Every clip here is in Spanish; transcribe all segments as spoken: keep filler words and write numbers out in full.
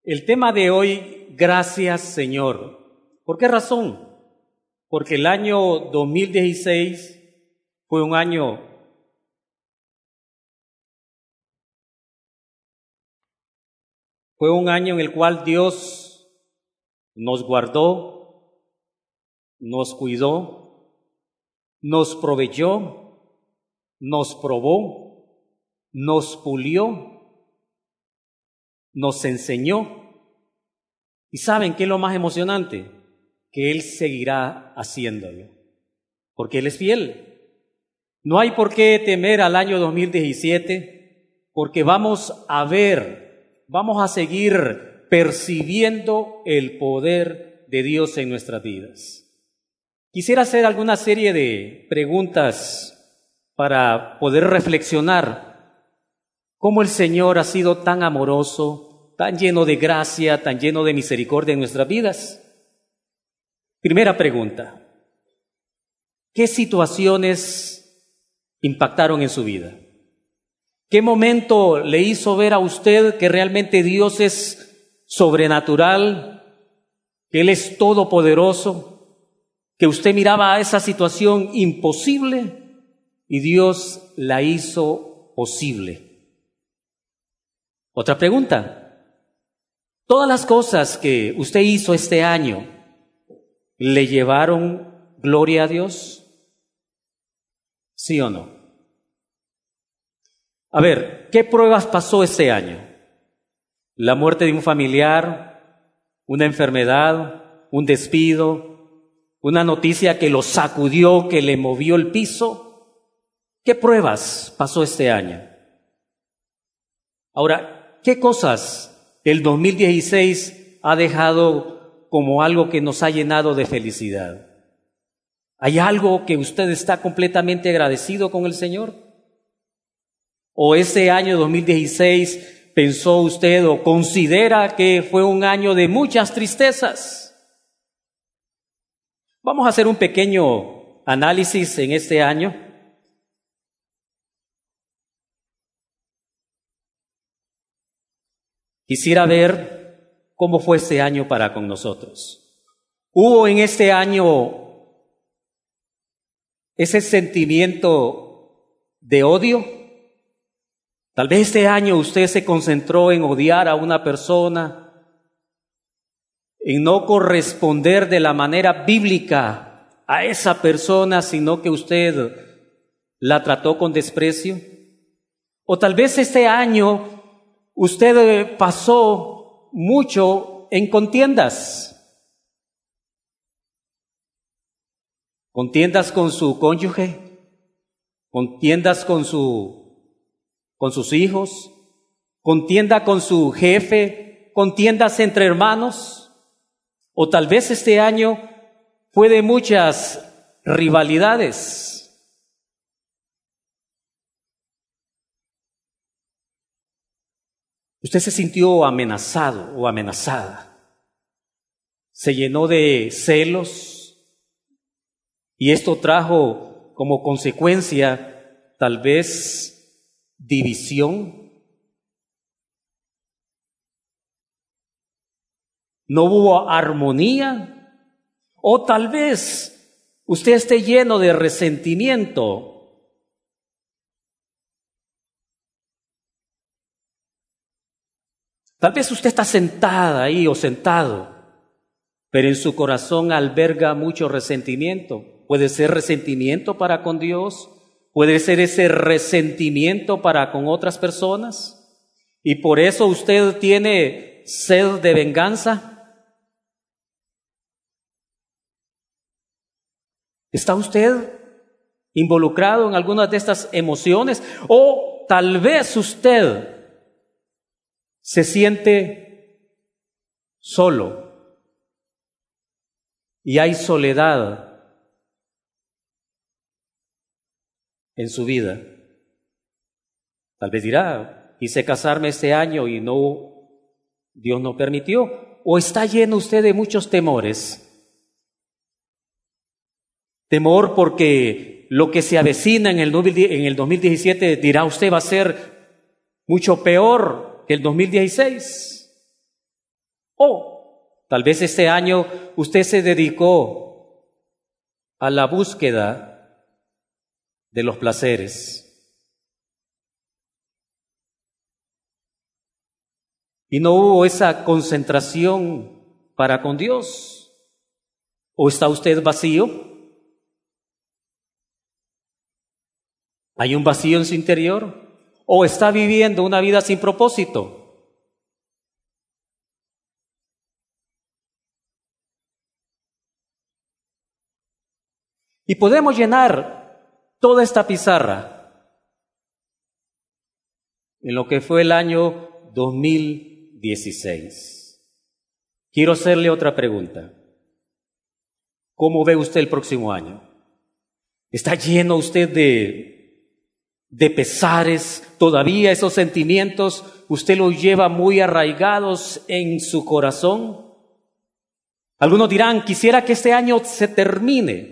El tema de hoy, gracias Señor. ¿Por qué razón? Porque el año dos mil dieciséis fue un año fue un año en el cual Dios nos guardó, nos cuidó, nos proveyó, nos probó, nos pulió, nos enseñó. ¿Y saben qué es lo más emocionante? Que Él seguirá haciéndolo, porque Él es fiel. No hay por qué temer al año dos mil diecisiete, porque vamos a ver, vamos a seguir percibiendo el poder de Dios en nuestras vidas. Quisiera hacer alguna serie de preguntas para poder reflexionar cómo el Señor ha sido tan amoroso, tan lleno de gracia, tan lleno de misericordia en nuestras vidas. Primera pregunta: ¿qué situaciones impactaron en su vida? ¿Qué momento le hizo ver a usted que realmente Dios es sobrenatural, que Él es todopoderoso, que usted miraba a esa situación imposible y Dios la hizo posible? Otra pregunta: ¿todas las cosas que usted hizo este año le llevaron gloria a Dios? ¿Sí o no? A ver, ¿qué pruebas pasó este año? ¿La muerte de un familiar? ¿Una enfermedad? ¿Un despido? ¿Una noticia que lo sacudió, que le movió el piso? ¿Qué pruebas pasó este año? Ahora, ¿qué cosas el dos mil dieciséis ha dejado como algo que nos ha llenado de felicidad? ¿Hay algo que usted está completamente agradecido con el Señor? ¿O ese año dos mil dieciséis pensó usted o considera que fue un año de muchas tristezas? Vamos a hacer un pequeño análisis en este año. Quisiera ver cómo fue este año para con nosotros. ¿Hubo en este año ese sentimiento de odio? Tal vez este año usted se concentró en odiar a una persona, en no corresponder de la manera bíblica a esa persona, sino que usted la trató con desprecio. O tal vez este año usted pasó mucho en contiendas. Contiendas con su cónyuge, contiendas con su con sus hijos, contienda con su jefe, contiendas entre hermanos. O tal vez este año fue de muchas rivalidades. Usted se sintió amenazado o amenazada. Se llenó de celos y esto trajo como consecuencia tal vez división. No hubo armonía, o tal vez usted esté lleno de resentimiento. Tal vez usted está sentada ahí o sentado, pero en su corazón alberga mucho resentimiento. Puede ser resentimiento para con Dios, puede ser ese resentimiento para con otras personas, y por eso usted tiene sed de venganza. ¿Está usted involucrado en algunas de estas emociones? O tal vez usted se siente solo y hay soledad en su vida. Tal vez dirá: quise casarme este año y no, Dios no permitió. O está lleno usted de muchos temores. Temor porque lo que se avecina en el dos mil diecisiete, dirá usted, va a ser mucho peor que el dos mil dieciséis. O tal vez este año usted se dedicó a la búsqueda de los placeres. Y no hubo esa concentración para con Dios. ¿O está usted vacío? ¿Hay un vacío en su interior? ¿O está viviendo una vida sin propósito? Y podemos llenar toda esta pizarra en lo que fue el año dos mil dieciséis. Quiero hacerle otra pregunta. ¿Cómo ve usted el próximo año? ¿Está lleno usted de, de pesares? ¿Todavía esos sentimientos usted los lleva muy arraigados en su corazón? Algunos dirán, quisiera que este año se termine.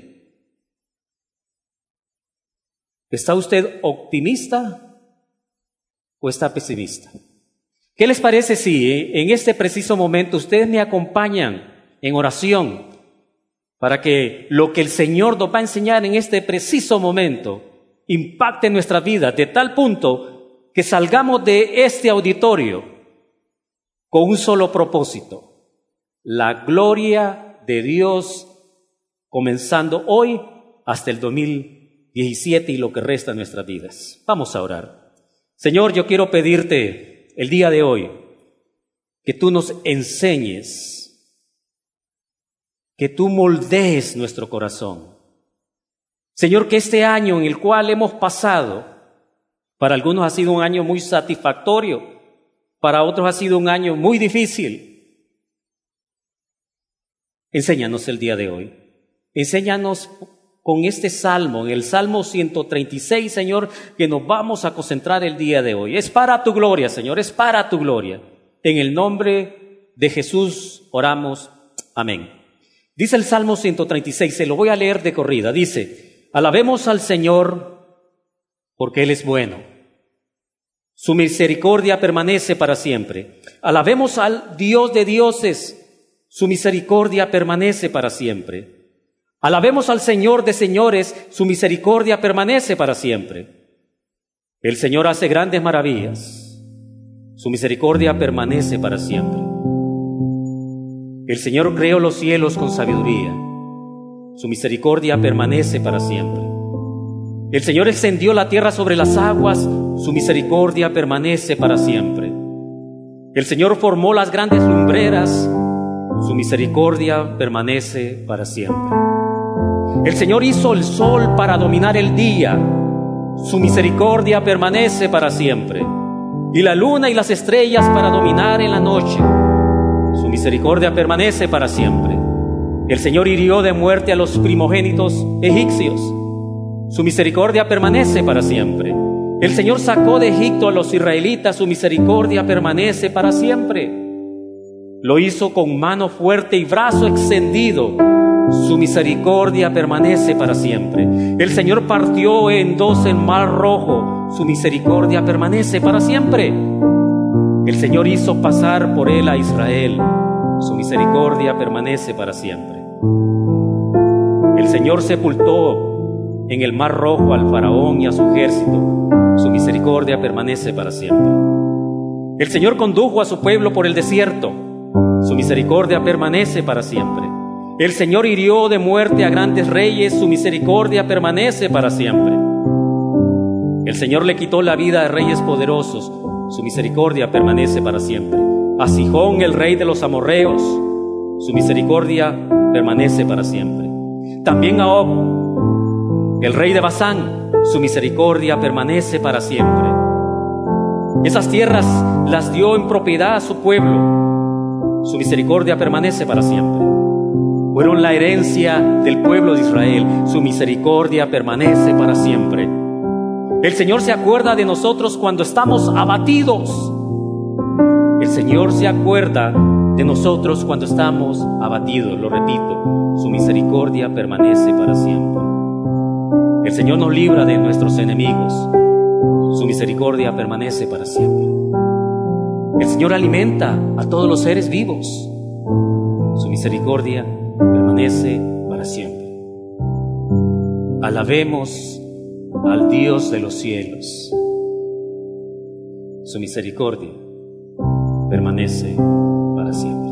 ¿Está usted optimista o está pesimista? ¿Qué les parece si en este preciso momento ustedes me acompañan en oración para que lo que el Señor nos va a enseñar en este preciso momento impacte nuestra vida de tal punto que salgamos de este auditorio con un solo propósito: la gloria de Dios, comenzando hoy hasta el dos mil diecisiete y lo que resta de nuestras vidas? Vamos a orar. Señor, yo quiero pedirte el día de hoy que tú nos enseñes, que tú moldees nuestro corazón. Señor, que este año en el cual hemos pasado, para algunos ha sido un año muy satisfactorio, para otros ha sido un año muy difícil. Enséñanos el día de hoy. Enséñanos con este salmo, en el Salmo ciento treinta y seis, Señor, que nos vamos a concentrar el día de hoy. Es para tu gloria, Señor, es para tu gloria. En el nombre de Jesús oramos. Amén. Dice el Salmo ciento treinta y seis, se lo voy a leer de corrida. Dice, alabemos al Señor porque Él es bueno. Su misericordia permanece para siempre. Alabemos al Dios de dioses. Su misericordia permanece para siempre. Alabemos al Señor de señores, su misericordia permanece para siempre. El Señor hace grandes maravillas, su misericordia permanece para siempre. El Señor creó los cielos con sabiduría, su misericordia permanece para siempre. El Señor extendió la tierra sobre las aguas, su misericordia permanece para siempre. El Señor formó las grandes lumbreras, su misericordia permanece para siempre. El Señor hizo el sol para dominar el día, su misericordia permanece para siempre. Y la luna y las estrellas para dominar en la noche, su misericordia permanece para siempre. El Señor hirió de muerte a los primogénitos egipcios, su misericordia permanece para siempre. El Señor sacó de Egipto a los israelitas, su misericordia permanece para siempre. Lo hizo con mano fuerte y brazo extendido, su misericordia permanece para siempre. El Señor partió en dos el mar rojo, su misericordia permanece para siempre. El Señor hizo pasar por él a Israel, su misericordia permanece para siempre. El Señor sepultó en el mar rojo al faraón y a su ejército, su misericordia permanece para siempre. El Señor condujo a su pueblo por el desierto, su misericordia permanece para siempre. El Señor hirió de muerte a grandes reyes, su misericordia permanece para siempre. El Señor le quitó la vida a reyes poderosos, su misericordia permanece para siempre. A Sihón, el rey de los amorreos, su misericordia permanece para siempre. También a Og, el rey de Basán, su misericordia permanece para siempre. Esas tierras las dio en propiedad a su pueblo, su misericordia permanece para siempre. Fueron la herencia del pueblo de Israel, su misericordia permanece para siempre. El Señor se acuerda de nosotros cuando estamos abatidos. El Señor se acuerda de nosotros cuando estamos abatidos, lo repito, su misericordia permanece para siempre. El Señor nos libra de nuestros enemigos, su misericordia permanece para siempre. El Señor alimenta a todos los seres vivos, Su misericordia permanece para siempre. Alabemos al Dios de los cielos. Su misericordia permanece para siempre.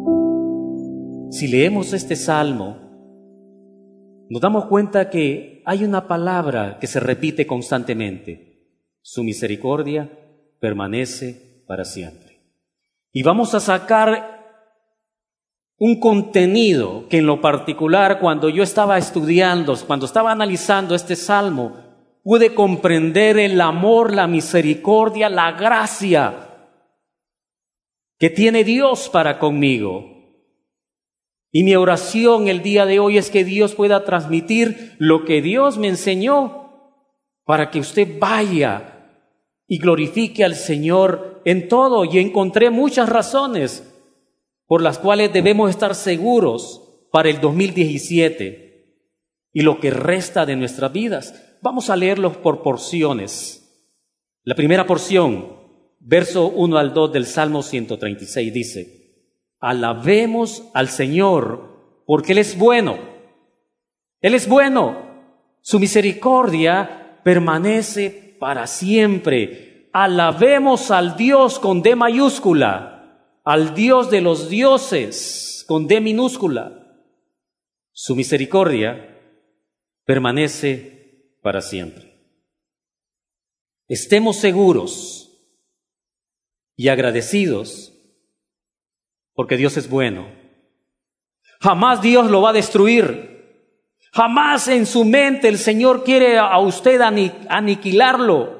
Si leemos este salmo, nos damos cuenta que hay una palabra que se repite constantemente. Su misericordia permanece para siempre. Y vamos a sacar un contenido que en lo particular, cuando yo estaba estudiando, cuando estaba analizando este salmo, pude comprender el amor, la misericordia, la gracia que tiene Dios para conmigo. Y mi oración el día de hoy es que Dios pueda transmitir lo que Dios me enseñó para que usted vaya y glorifique al Señor en todo. Y encontré muchas razones por las cuales debemos estar seguros para el dos mil diecisiete y lo que resta de nuestras vidas. Vamos a leerlos por porciones. La primera porción, verso uno al dos del Salmo ciento treinta y seis, dice: alabemos al Señor porque Él es bueno. Él es bueno. Su misericordia permanece para siempre. Alabemos al Dios con D mayúscula, al Dios de los dioses con D minúscula. Su misericordia permanece para siempre. Estemos seguros y agradecidos porque Dios es bueno. Jamás Dios lo va a destruir. Jamás en su mente el Señor quiere a usted aniquilarlo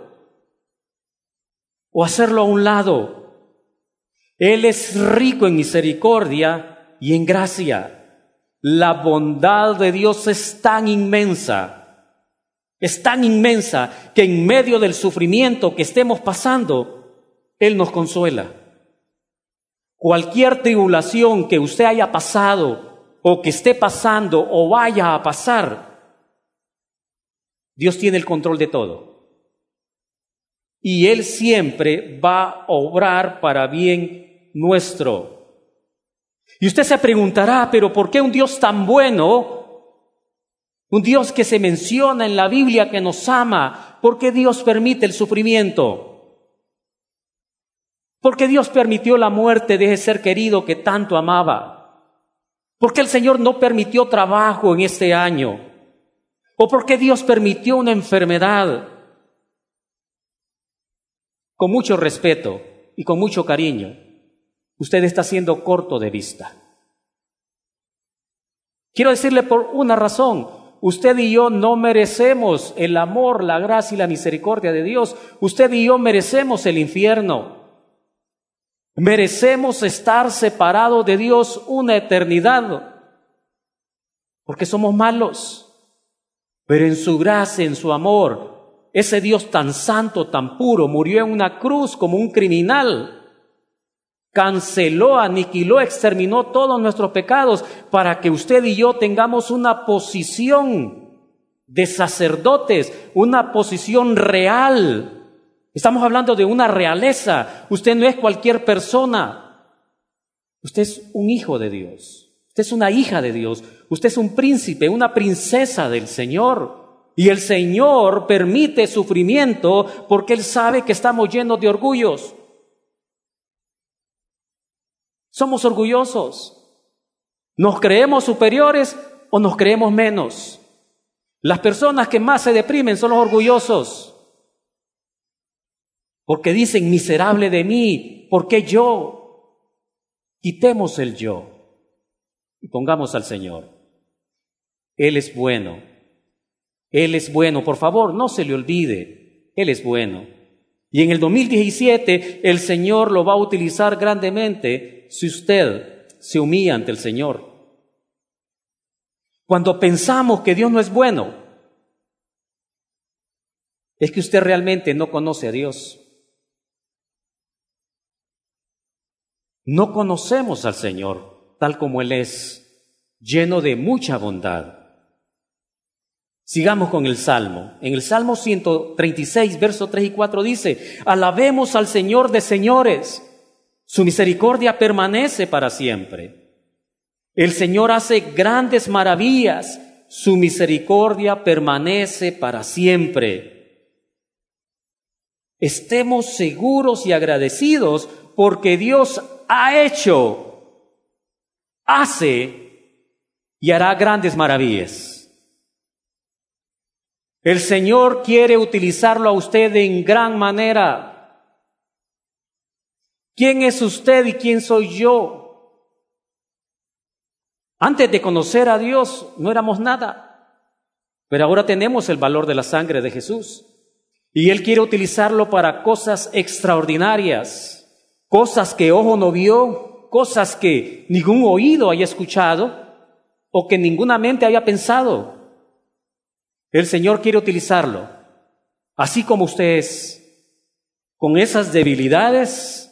o hacerlo a un lado. Él es rico en misericordia y en gracia. La bondad de Dios es tan inmensa, es tan inmensa que en medio del sufrimiento que estemos pasando, Él nos consuela. Cualquier tribulación que usted haya pasado o que esté pasando o vaya a pasar, Dios tiene el control de todo. Y Él siempre va a obrar para bien nuestro. Y usted se preguntará, ¿pero por qué un Dios tan bueno, un Dios que se menciona en la Biblia que nos ama, por qué Dios permite el sufrimiento? ¿Por qué Dios permitió la muerte de ese ser querido que tanto amaba? ¿Por qué el Señor no permitió trabajo en este año? ¿O por qué Dios permitió una enfermedad? Con mucho respeto y con mucho cariño, usted está siendo corto de vista. Quiero decirle por una razón: usted y yo no merecemos el amor, la gracia y la misericordia de Dios. Usted y yo merecemos el infierno. Merecemos estar separados de Dios una eternidad, porque somos malos. Pero en su gracia, en su amor, ese Dios tan santo, tan puro, murió en una cruz como un criminal. Canceló, aniquiló, exterminó todos nuestros pecados para que usted y yo tengamos una posición de sacerdotes, una posición real. Estamos hablando de una realeza. Usted no es cualquier persona. Usted es un hijo de Dios. Usted es una hija de Dios. Usted es un príncipe, una princesa del Señor. Y el Señor permite sufrimiento porque Él sabe que estamos llenos de orgullos. Somos orgullosos. ¿Nos creemos superiores o nos creemos menos? Las personas que más se deprimen son los orgullosos. Porque dicen: miserable de mí, ¿por qué yo? Quitemos el yo y pongamos al Señor. Él es bueno. Él es bueno. Por favor, no se le olvide. Él es bueno. Y en el dos mil diecisiete el Señor lo va a utilizar grandemente si usted se humilla ante el Señor. Cuando pensamos que Dios no es bueno, es que usted realmente no conoce a Dios. No conocemos al Señor tal como Él es, lleno de mucha bondad. Sigamos con el Salmo. En el Salmo ciento treinta y seis, versos tres y cuatro dice: alabemos al Señor de señores, su misericordia permanece para siempre. El Señor hace grandes maravillas. Su misericordia permanece para siempre. Estemos seguros y agradecidos porque Dios ha hecho, hace y hará grandes maravillas. El Señor quiere utilizarlo a usted en gran manera. ¿Quién es usted y quién soy yo? Antes de conocer a Dios no éramos nada, pero ahora tenemos el valor de la sangre de Jesús. Y Él quiere utilizarlo para cosas extraordinarias, cosas que ojo no vio, cosas que ningún oído haya escuchado o que ninguna mente haya pensado. El Señor quiere utilizarlo, así como usted es, con esas debilidades,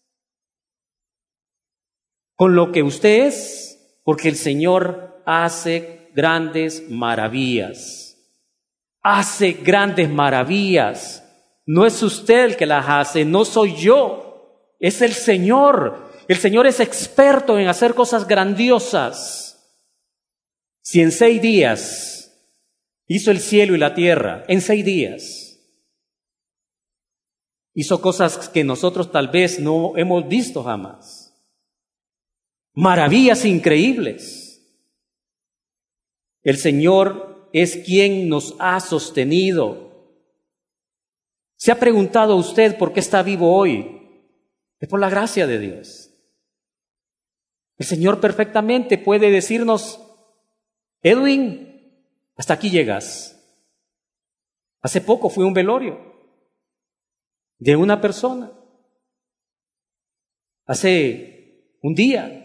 con lo que usted es, porque el Señor hace grandes maravillas. Hace grandes maravillas. No es usted el que las hace, no soy yo, es el Señor. El Señor es experto en hacer cosas grandiosas. Si en seis días hizo el cielo y la tierra, en seis días hizo cosas que nosotros tal vez no hemos visto jamás. Maravillas increíbles. El Señor es quien nos ha sostenido. ¿Se ha preguntado usted por qué está vivo hoy? Es por la gracia de Dios. El Señor perfectamente puede decirnos: Edwin, hasta aquí llegas. Hace poco fui a un velorio de una persona. Hace un día.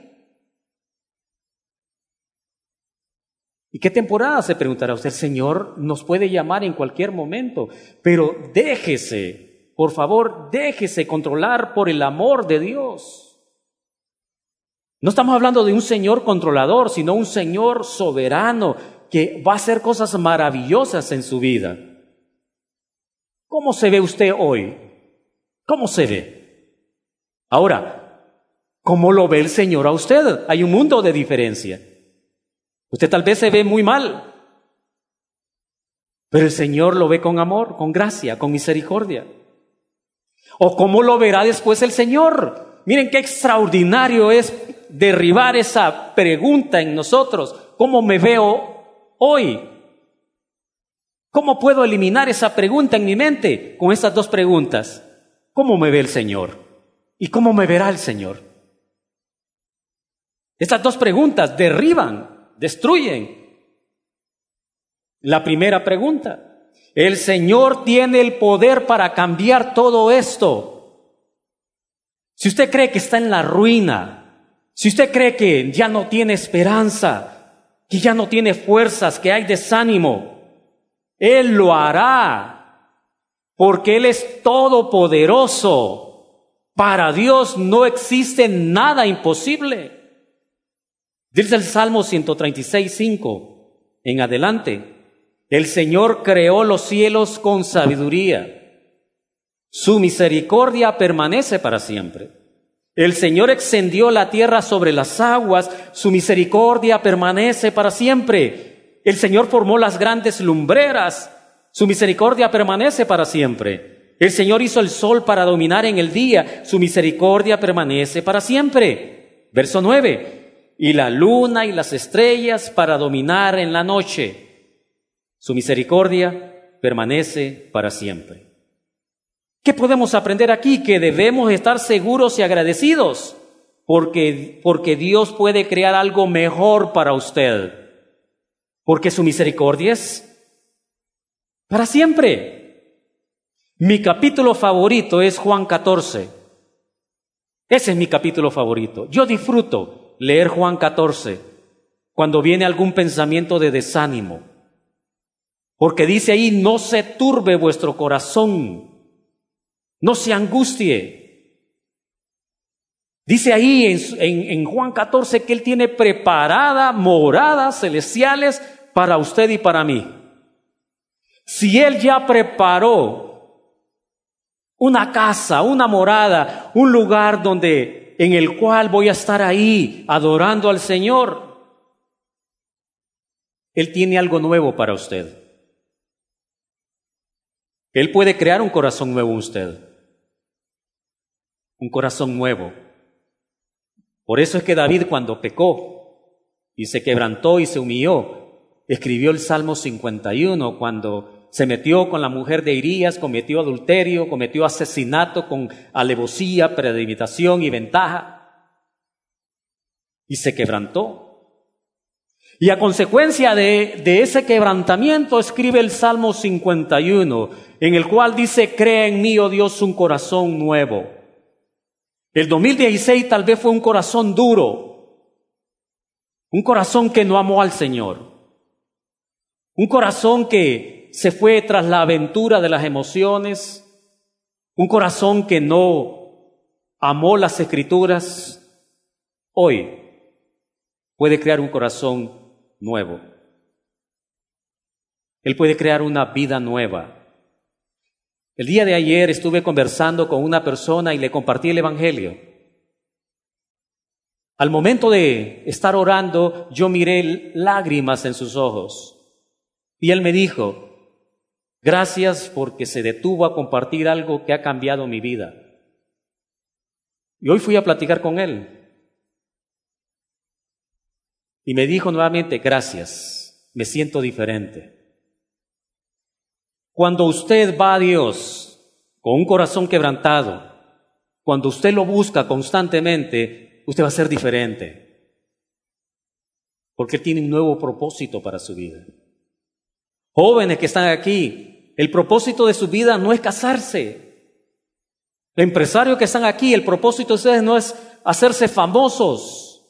¿Y qué temporada? Se preguntará usted. El Señor nos puede llamar en cualquier momento, pero déjese, por favor, déjese controlar por el amor de Dios. No estamos hablando de un Señor controlador, sino un Señor soberano que va a hacer cosas maravillosas en su vida. ¿Cómo se ve usted hoy? ¿Cómo se ve? Ahora, ¿cómo lo ve el Señor a usted? Hay un mundo de diferencia. Usted tal vez se ve muy mal, pero el Señor lo ve con amor, con gracia, con misericordia. ¿O cómo lo verá después el Señor? Miren qué extraordinario es derribar esa pregunta en nosotros. ¿Cómo me veo hoy? ¿Cómo puedo eliminar esa pregunta en mi mente con estas dos preguntas? ¿Cómo me ve el Señor? ¿Y cómo me verá el Señor? Estas dos preguntas derriban, destruyen. La primera pregunta: el Señor tiene el poder para cambiar todo esto. Si usted cree que está en la ruina, si usted cree que ya no tiene esperanza, que ya no tiene fuerzas, que hay desánimo, Él lo hará, porque Él es todopoderoso. Para Dios no existe nada imposible. Dice el Salmo ciento treinta y seis, cinco en adelante: el Señor creó los cielos con sabiduría. Su misericordia permanece para siempre. El Señor extendió la tierra sobre las aguas. Su misericordia permanece para siempre. El Señor formó las grandes lumbreras. Su misericordia permanece para siempre. El Señor hizo el sol para dominar en el día. Su misericordia permanece para siempre. Verso nueve: y la luna y las estrellas para dominar en la noche. Su misericordia permanece para siempre. ¿Qué podemos aprender aquí? Que debemos estar seguros y agradecidos porque, porque Dios puede crear algo mejor para usted. Porque su misericordia es para siempre. Mi capítulo favorito es Juan catorce. Ese es mi capítulo favorito. Yo disfruto leer Juan catorce cuando viene algún pensamiento de desánimo, porque dice ahí: no se turbe vuestro corazón, no se angustie. Dice ahí en, en, en Juan catorce que Él tiene preparada moradas celestiales para usted y para mí. Si Él ya preparó una casa, una morada, un lugar donde en el cual voy a estar ahí adorando al Señor, Él tiene algo nuevo para usted. Él puede crear un corazón nuevo en usted. Un corazón nuevo. Por eso es que David, cuando pecó y se quebrantó y se humilló, escribió el Salmo cincuenta y uno cuando se metió con la mujer de Urías, cometió adulterio, cometió asesinato con alevosía, premeditación y ventaja, y se quebrantó. Y a consecuencia de, de ese quebrantamiento escribe el Salmo cincuenta y uno, en el cual dice: crea en mí, oh Dios, un corazón nuevo. El dos mil dieciséis tal vez fue un corazón duro, un corazón que no amó al Señor, un corazón que se fue tras la aventura de las emociones, un corazón que no amó las Escrituras. Hoy puede crear un corazón nuevo. Él puede crear una vida nueva. El día de ayer estuve conversando con una persona y le compartí el Evangelio. Al momento de estar orando, yo miré lágrimas en sus ojos. Y él me dijo: gracias porque se detuvo a compartir algo que ha cambiado mi vida. Y hoy fui a platicar con él. Y me dijo nuevamente: gracias, me siento diferente. Cuando usted va a Dios con un corazón quebrantado, cuando usted lo busca constantemente, usted va a ser diferente. Porque Él tiene un nuevo propósito para su vida. Jóvenes que están aquí, el propósito de su vida no es casarse. Empresarios que están aquí, el propósito de ustedes no es hacerse famosos.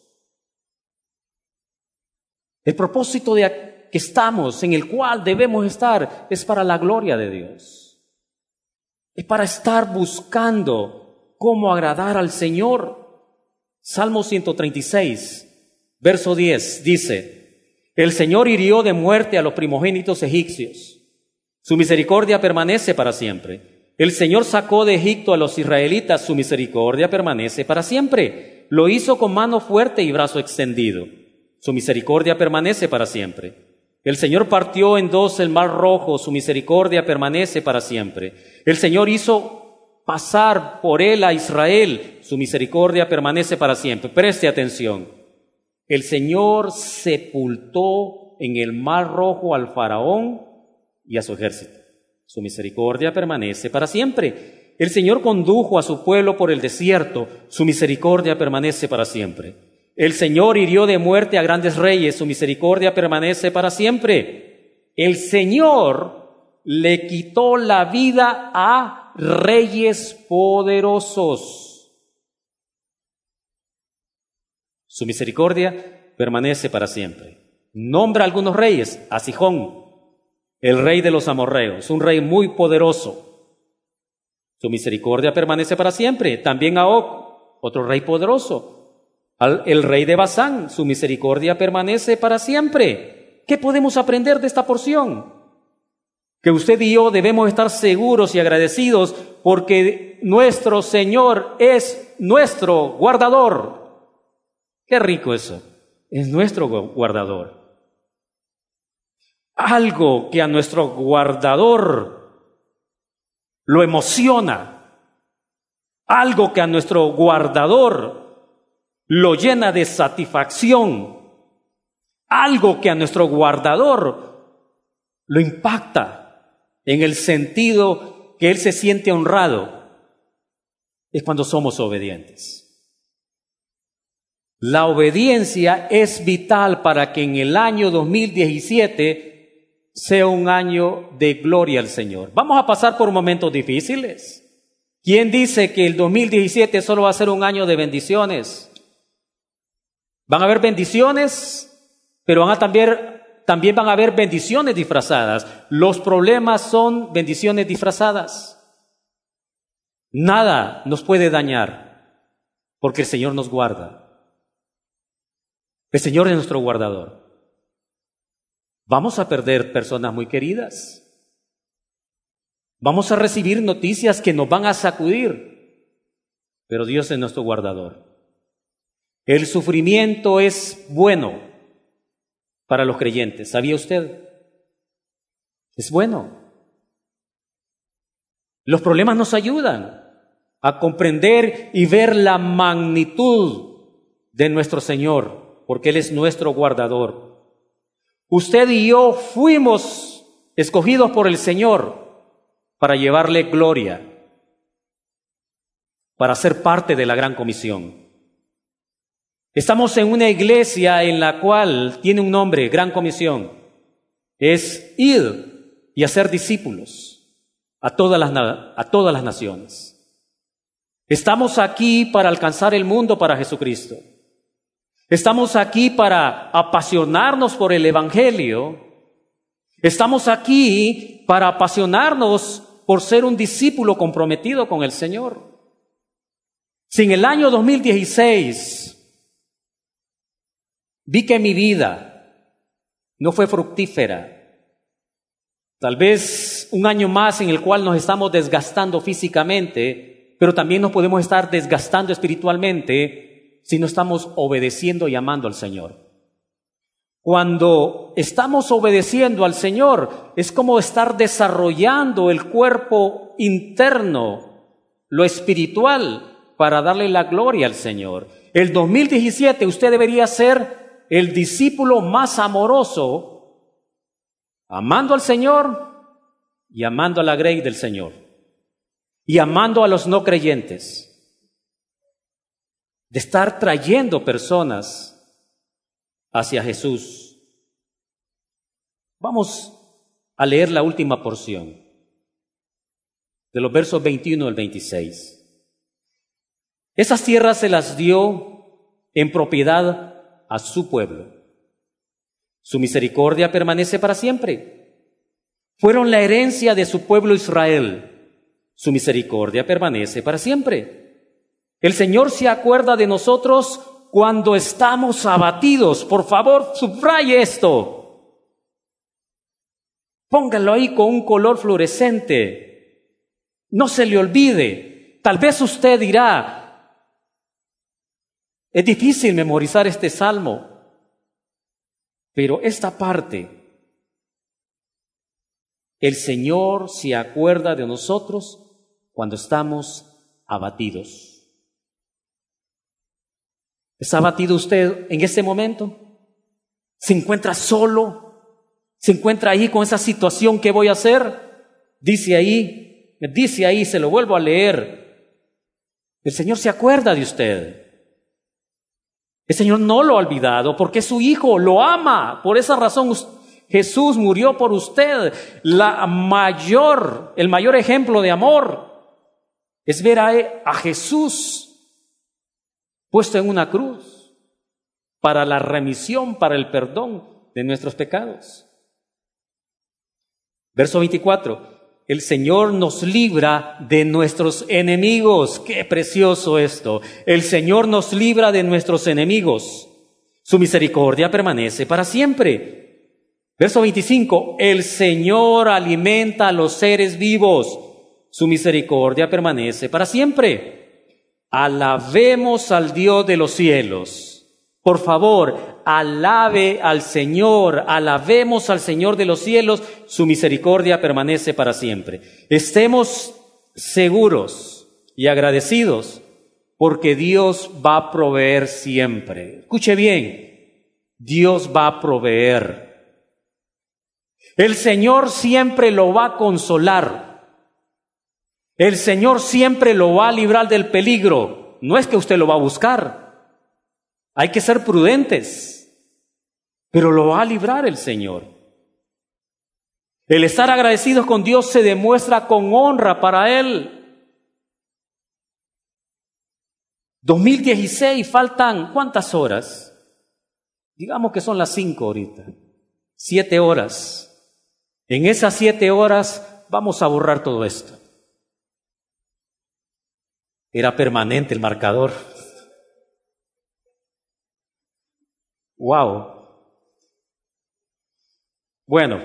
El propósito de que estamos, en el cual debemos estar, es para la gloria de Dios. Es para estar buscando cómo agradar al Señor. Salmo ciento treinta y seis, verso diez, dice: el Señor hirió de muerte a los primogénitos egipcios. Su misericordia permanece para siempre. El Señor sacó de Egipto a los israelitas. Su misericordia permanece para siempre. Lo hizo con mano fuerte y brazo extendido. Su misericordia permanece para siempre. El Señor partió en dos el mar rojo, su misericordia permanece para siempre. El Señor hizo pasar por él a Israel, su misericordia permanece para siempre. Preste atención. El Señor sepultó en el mar rojo al faraón y a su ejército. Su misericordia permanece para siempre. El Señor condujo a su pueblo por el desierto, su misericordia permanece para siempre. El Señor hirió de muerte a grandes reyes, su misericordia permanece para siempre. El Señor le quitó la vida a reyes poderosos. Su misericordia permanece para siempre. Nombra a algunos reyes: a Sihón, el rey de los amorreos, un rey muy poderoso. Su misericordia permanece para siempre. También a Og, otro rey poderoso. Al, el rey de Basán, su misericordia permanece para siempre. ¿Qué podemos aprender de esta porción? Que usted y yo debemos estar seguros y agradecidos porque nuestro Señor es nuestro guardador. Qué rico eso. Es nuestro guardador. Algo que a nuestro guardador lo emociona. Algo que a nuestro guardador lo llena de satisfacción. Algo que a nuestro guardador lo impacta en el sentido que Él se siente honrado. Es cuando somos obedientes. La obediencia es vital para que en el año dos mil diecisiete sea un año de gloria al Señor. Vamos a pasar por momentos difíciles. ¿Quién dice que el dos mil diecisiete solo va a ser un año de bendiciones? Van a haber bendiciones, pero van a también, también van a haber bendiciones disfrazadas. Los problemas son bendiciones disfrazadas. Nada nos puede dañar, porque el Señor nos guarda. El Señor es nuestro guardador. Vamos a perder personas muy queridas. Vamos a recibir noticias que nos van a sacudir, pero Dios es nuestro guardador. El sufrimiento es bueno para los creyentes. ¿Sabía usted? Es bueno. Los problemas nos ayudan a comprender y ver la magnitud de nuestro Señor, porque Él es nuestro guardador. Usted y yo fuimos escogidos por el Señor para llevarle gloria, para ser parte de la gran comisión. Estamos en una iglesia en la cual tiene un nombre, Gran Comisión. Es ir y hacer discípulos a todas las, a todas las naciones. Estamos aquí para alcanzar el mundo para Jesucristo. Estamos aquí para apasionarnos por el Evangelio. Estamos aquí para apasionarnos por ser un discípulo comprometido con el Señor. Si en el año dos mil dieciséis vi que mi vida no fue fructífera, tal vez un año más en el cual nos estamos desgastando físicamente, pero también nos podemos estar desgastando espiritualmente si no estamos obedeciendo y amando al Señor. Cuando estamos obedeciendo al Señor, es como estar desarrollando el cuerpo interno, lo espiritual, para darle la gloria al Señor. El dos mil diecisiete usted debería ser el discípulo más amoroso, amando al Señor y amando a la grey del Señor, y amando a los no creyentes, de estar trayendo personas hacia Jesús. Vamos a leer la última porción, de los versos veintiuno al veintiséis. Esas tierras se las dio en propiedad a su pueblo. Su misericordia permanece para siempre. Fueron la herencia de su pueblo Israel. Su misericordia permanece para siempre. El Señor se acuerda de nosotros cuando estamos abatidos. Por favor, subraye esto. Póngalo ahí con un color fluorescente. No se le olvide. Tal vez usted dirá, es difícil memorizar este salmo, pero esta parte, el Señor se acuerda de nosotros cuando estamos abatidos. ¿Está abatido usted en este momento? ¿Se encuentra solo? ¿Se encuentra ahí con esa situación? ¿Qué voy a hacer? Dice ahí, dice ahí, se lo vuelvo a leer. El Señor se acuerda de usted. El Señor no lo ha olvidado porque es su Hijo, lo ama. Por esa razón Jesús murió por usted. La mayor, el mayor ejemplo de amor es ver a, a Jesús puesto en una cruz para la remisión, para el perdón de nuestros pecados. Verso veinticuatro. El Señor nos libra de nuestros enemigos. ¡Qué precioso esto! El Señor nos libra de nuestros enemigos. Su misericordia permanece para siempre. Verso veinticinco. El Señor alimenta a los seres vivos. Su misericordia permanece para siempre. Alabemos al Dios de los cielos. Por favor, alabe al Señor, alabemos al Señor de los cielos, su misericordia permanece para siempre. Estemos seguros y agradecidos porque Dios va a proveer siempre. Escuche bien, Dios va a proveer. El Señor siempre lo va a consolar. El Señor siempre lo va a librar del peligro. No es que usted lo va a buscar. Hay que ser prudentes, pero lo va a librar el Señor. El estar agradecidos con Dios se demuestra con honra para Él. dos mil dieciséis, faltan ¿cuántas horas? Digamos que son las cinco ahorita. Siete horas. En esas siete horas vamos a borrar todo esto. Era permanente el marcador. Wow. Bueno,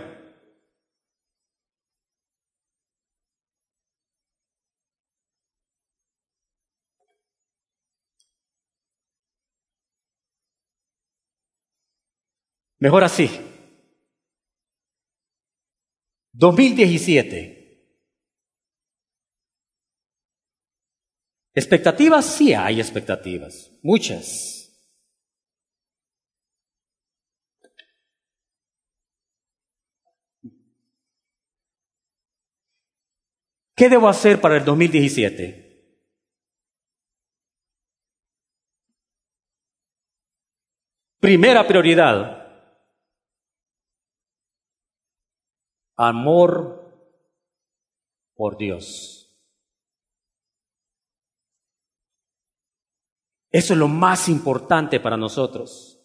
Mejor así. dos mil diecisiete. ¿Expectativas? Sí hay expectativas, muchas. ¿Qué debo hacer para el dos mil diecisiete? Primera prioridad, amor por Dios. Eso es lo más importante para nosotros.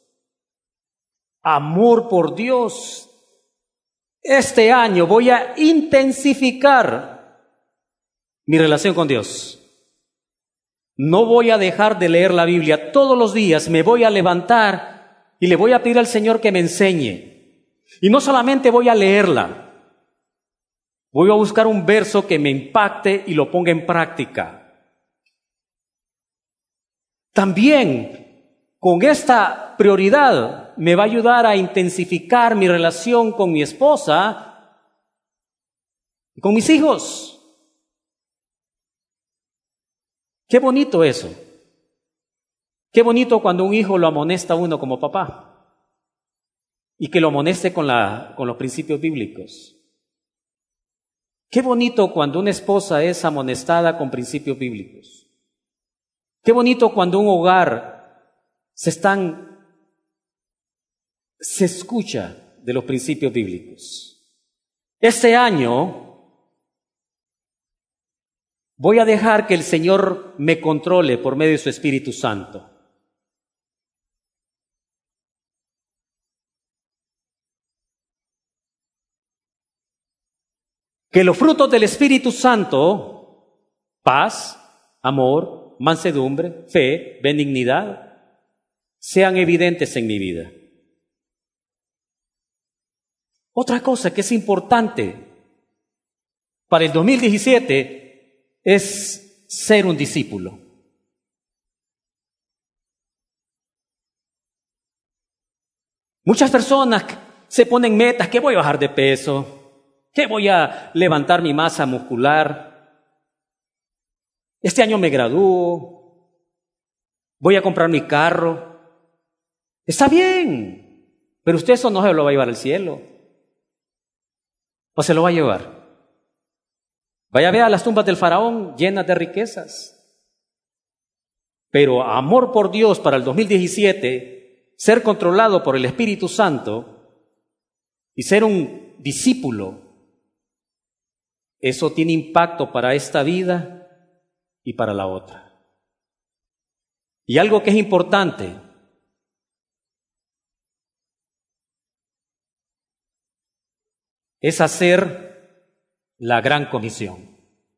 Amor por Dios. Este año voy a intensificar mi relación con Dios. No voy a dejar de leer la Biblia. Todos los días me voy a levantar y le voy a pedir al Señor que me enseñe. Y no solamente voy a leerla, voy a buscar un verso que me impacte y lo ponga en práctica. También, con esta prioridad, me va a ayudar a intensificar mi relación con mi esposa y con mis hijos. Qué bonito eso. Qué bonito cuando un hijo lo amonesta a uno como papá y que lo amoneste con, la, con los principios bíblicos. Qué bonito cuando una esposa es amonestada con principios bíblicos. Qué bonito cuando un hogar se están, se escucha de los principios bíblicos. Este año voy a dejar que el Señor me controle por medio de su Espíritu Santo. Que los frutos del Espíritu Santo, paz, amor, mansedumbre, fe, benignidad, sean evidentes en mi vida. Otra cosa que es importante para el dos mil diecisiete es ser un discípulo. Muchas personas se ponen metas, que voy a bajar de peso, que voy a levantar mi masa muscular, este año me gradúo, voy a comprar mi carro. Está bien, pero usted eso no se lo va a llevar al cielo. ¿O se lo va a llevar? Vaya a ver a las tumbas del faraón llenas de riquezas. Pero amor por Dios para el dos mil diecisiete, ser controlado por el Espíritu Santo y ser un discípulo, eso tiene impacto para esta vida y para la otra. Y algo que es importante, es hacer la gran comisión.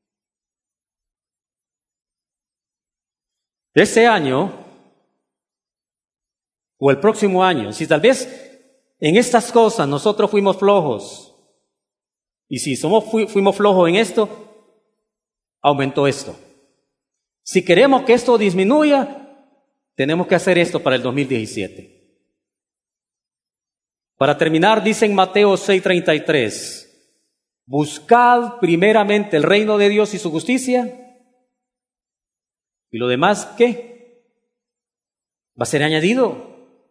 Este año o el próximo año, si tal vez en estas cosas nosotros fuimos flojos, y si somos, fu- fuimos flojos en esto, aumentó esto. Si queremos que esto disminuya, tenemos que hacer esto para el dos mil diecisiete. Para terminar, dice en Mateo seis treinta y tres, buscad primeramente el reino de Dios y su justicia, y lo demás, ¿qué? Va a ser añadido.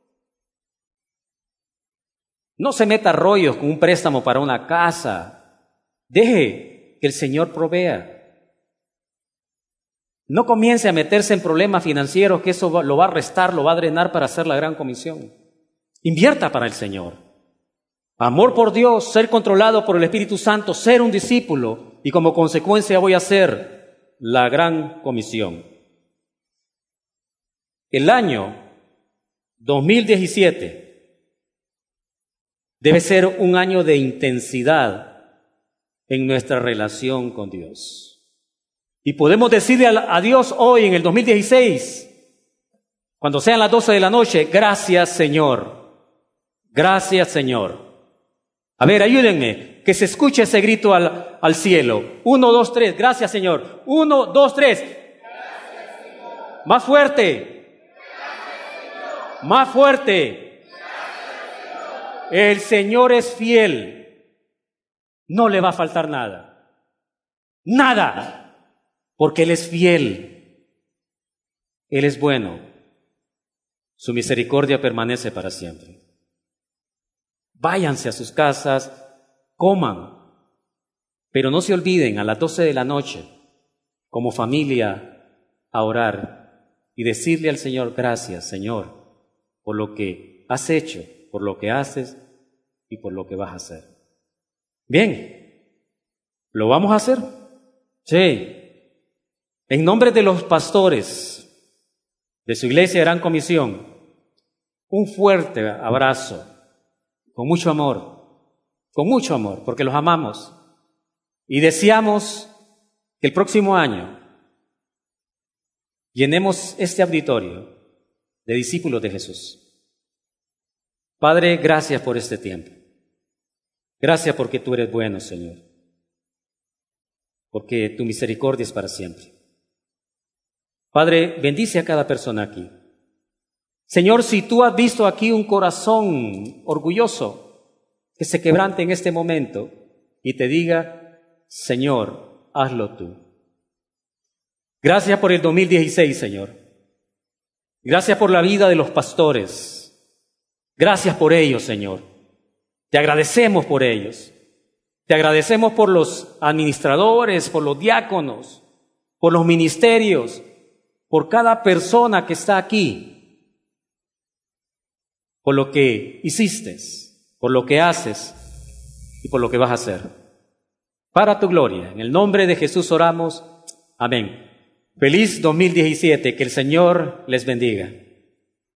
No se meta rollos con un préstamo para una casa. Deje que el Señor provea. No comience a meterse en problemas financieros, que eso lo va a restar, lo va a drenar para hacer la gran comisión. Invierta para el Señor. Amor por Dios, ser controlado por el Espíritu Santo, ser un discípulo, y como consecuencia voy a hacer la gran comisión. El año dos mil diecisiete debe ser un año de intensidad en nuestra relación con Dios. Y podemos decirle a Dios hoy en el dos mil dieciséis, cuando sean las doce de la noche, gracias Señor, gracias Señor. A ver, ayúdenme, que se escuche ese grito al, al cielo. Uno, dos, tres, gracias Señor. Uno, dos, tres. Gracias, Señor. Más fuerte. Gracias, Señor. Más fuerte. Gracias, Señor. El Señor es fiel. No le va a faltar nada. Nada. Porque Él es fiel. Él es bueno. Su misericordia permanece para siempre. Váyanse a sus casas, coman, pero no se olviden a las doce de la noche, como familia, a orar y decirle al Señor: gracias, Señor, por lo que has hecho, por lo que haces y por lo que vas a hacer. Bien, ¿lo vamos a hacer? Sí. En nombre de los pastores de su iglesia Gran Comisión, un fuerte abrazo, con mucho amor, con mucho amor, porque los amamos. Y deseamos que el próximo año llenemos este auditorio de discípulos de Jesús. Padre, gracias por este tiempo. Gracias porque tú eres bueno, Señor. Porque tu misericordia es para siempre. Padre, bendice a cada persona aquí. Señor, si tú has visto aquí un corazón orgulloso que se quebrante en este momento y te diga: Señor, hazlo tú. Gracias por el dos mil dieciséis, Señor. Gracias por la vida de los pastores. Gracias por ellos, Señor. Te agradecemos por ellos. Te agradecemos por los administradores, por los diáconos, por los ministerios, por cada persona que está aquí, por lo que hiciste, por lo que haces y por lo que vas a hacer. Para tu gloria, en el nombre de Jesús oramos. Amén. Feliz dos mil diecisiete, que el Señor les bendiga.